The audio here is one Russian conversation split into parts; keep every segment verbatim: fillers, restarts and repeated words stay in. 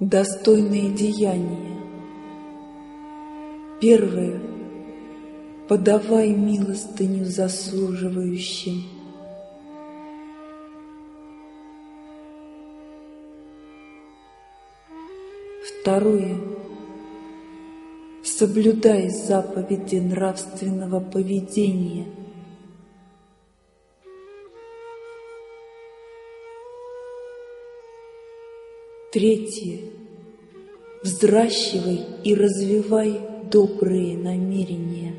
Достойные деяния. Первое. Подавай милостыню заслуживающим. Второе. Соблюдай заповеди нравственного поведения. Третье. Взращивай и развивай добрые намерения.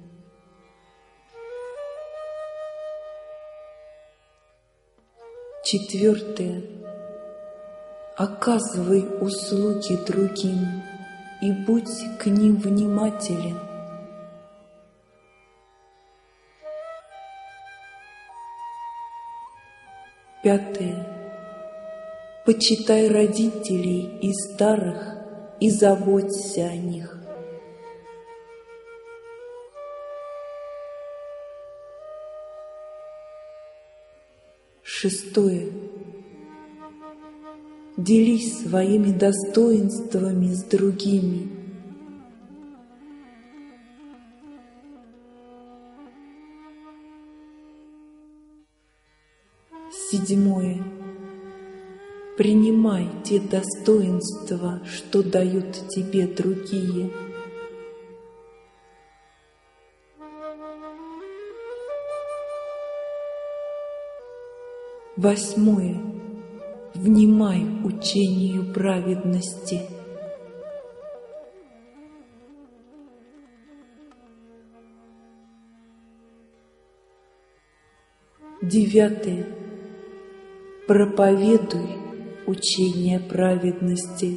Четвертое. Оказывай услуги другим и будь к ним внимателен. Пятое. Почитай родителей и старых и заботься о них. Шестое. Делись своими достоинствами с другими. Седьмое. Принимай те достоинства, что дают тебе другие. Восьмое. Внимай учению праведности. Девятое. Проповедуй учение праведности.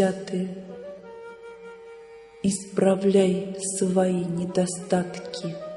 Десятое. Исправляй свои недостатки.